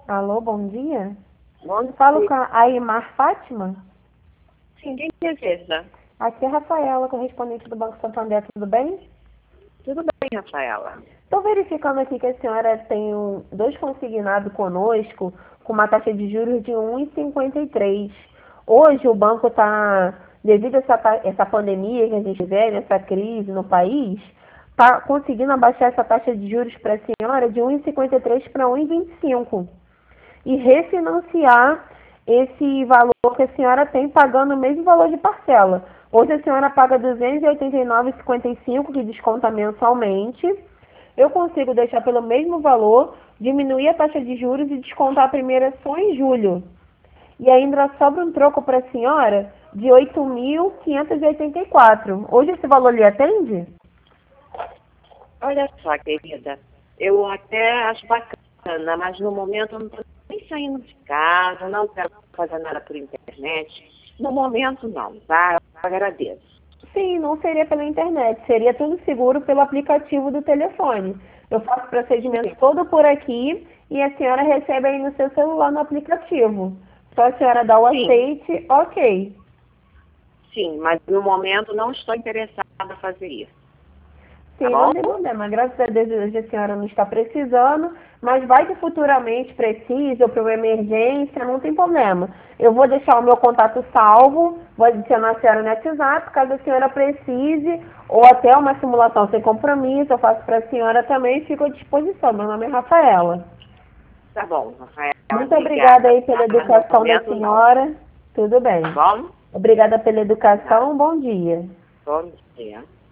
Alô, bom dia. Bom Falo dia. com a Aimar Fátima. Sim, quem deseja? Aqui é a Rafaela, correspondente do Banco Santander, tudo bem? Tudo bem, Rafaela? Estou verificando aqui que a senhora tem dois consignados conosco com uma taxa de juros de 1,53. Hoje o banco está, devido a essa pandemia que a gente vive, essa crise no país, está conseguindo abaixar essa taxa de juros para a senhora de 1,53 para 1,25. E refinanciar esse valor que a senhora tem pagando o mesmo valor de parcela. Hoje a senhora paga R$ 289,55, que desconta mensalmente. Eu consigo deixar pelo mesmo valor, diminuir a taxa de juros e descontar a primeira só em julho. E ainda sobra um troco para a senhora de 8.584. Hoje esse valor lhe atende? Olha só, querida, eu até acho bacana, mas no momento eu não estou nem saindo de casa, não quero fazer nada por internet. No momento não, tá? Eu agradeço. Sim, não seria pela internet, seria tudo seguro pelo aplicativo do telefone. Eu faço o procedimento Sim, todo por aqui e a senhora recebe aí no seu celular no aplicativo. Só a senhora dá o sim, aceite, ok. sim, mas no momento não estou interessada em fazer isso, tá Sim, não bom? tem problema. Graças a Deus hoje a senhora não está precisando, mas vai que futuramente precise ou para uma emergência, não tem problema. Eu vou deixar o meu contato salvo, vou adicionar a senhora no WhatsApp, caso a senhora precise, ou até uma simulação sem compromisso, eu faço para a senhora também e fico à disposição. Meu nome é Rafaela. Tá bom, Rafaela, Muito obrigada obrigada, aí pela tá? Mas no educação da momento não, senhora. Tudo bem. tá bom? Obrigada pela Tá. educação. Bom dia. Bom dia.